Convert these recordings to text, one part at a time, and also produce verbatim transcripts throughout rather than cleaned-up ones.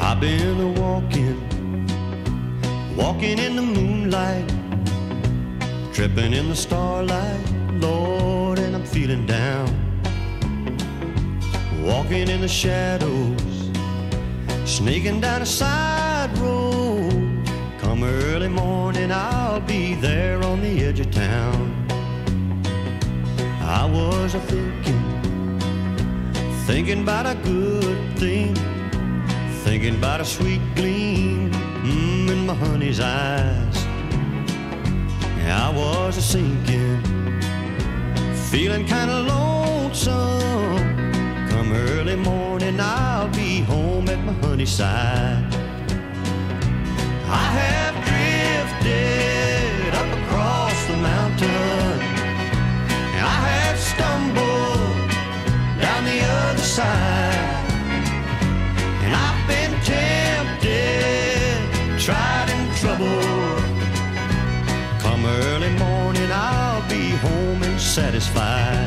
I've been a walking, walking in the moonlight, tripping in the starlight, Lord, and I'm feeling down. Walking in the shadows, sneaking down a side road. Come early morning, I'll be there on the edge of town. I was a-thinking, thinking about a good thing, thinking about a sweet gleam mm, in my honey's eyes. I was a-sinking, feeling kinda lonesome. Come early morning, I'll be home at my honey's side. I have drifted up across the mountain, and I have stumbled down the other side. And I've been tempted, tried and troubled. Come early morning, I'll be home and satisfied.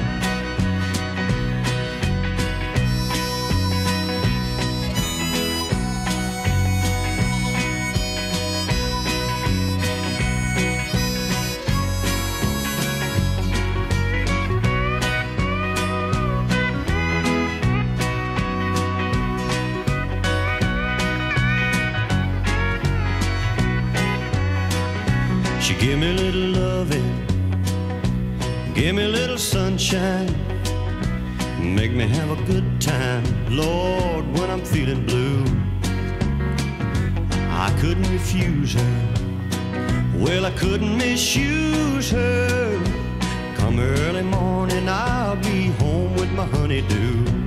She give me a little loving, give me a little sunshine, make me have a good time, Lord, when I'm feeling blue. I couldn't refuse her, well, I couldn't misuse her. Come early morning, I'll be home with my honeydew.